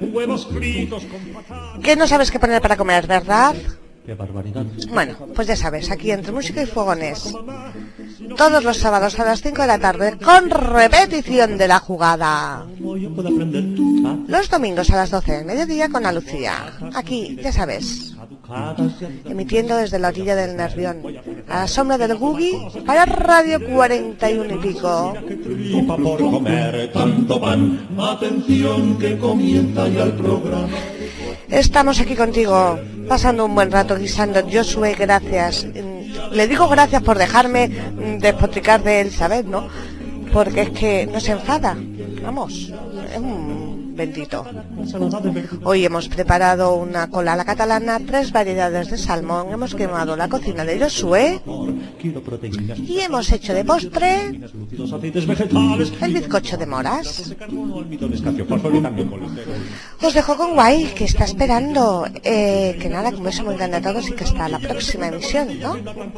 huevos fritos con patatas. Que no sabes qué poner para comer, ¿verdad? ¡Qué barbaridad! Bueno, pues ya sabes, aquí entre música y fogones. Todos los sábados a las 5 de la tarde, con repetición de la jugada. ¿Cómo yo puedo aprender? Los domingos a las 12 del mediodía con Lucía. Aquí, ya sabes, emitiendo desde la orilla del Nervión, a la sombra del Gugi, para Radio 41 y pico. Tripa por comer tanto pan. Atención que comienza ya el programa. Estamos aquí contigo, pasando un buen rato guisando. Josué, gracias. Le digo gracias por dejarme despotricar de Elizabeth, ¿no? Porque es que no se enfada. Vamos, es un bendito. Hoy hemos preparado una cola a la catalana, 3 variedades de salmón, hemos quemado la cocina de Josué y hemos hecho de postre el bizcocho de moras. Os dejo con Guay, que está esperando. Que nada, como eso muy grande a todos y que hasta la próxima emisión, ¿no?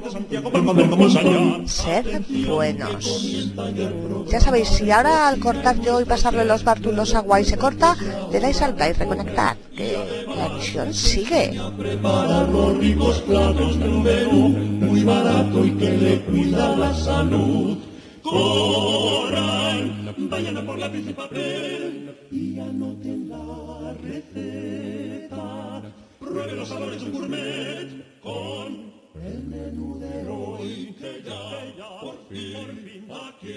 Sed buenos. Ya sabéis, si ahora al cortar yo y pasarle los bártulos a Guay se corta, le dais al play, reconectar, que la emisión sigue. Preparar los ricos platos de un menú muy barato y que le cuida la salud. Corran, vayan a por lápiz y papel y anoten la receta. Prueben los sabores de un gourmet con el menú de hoy, que ya por fin aquí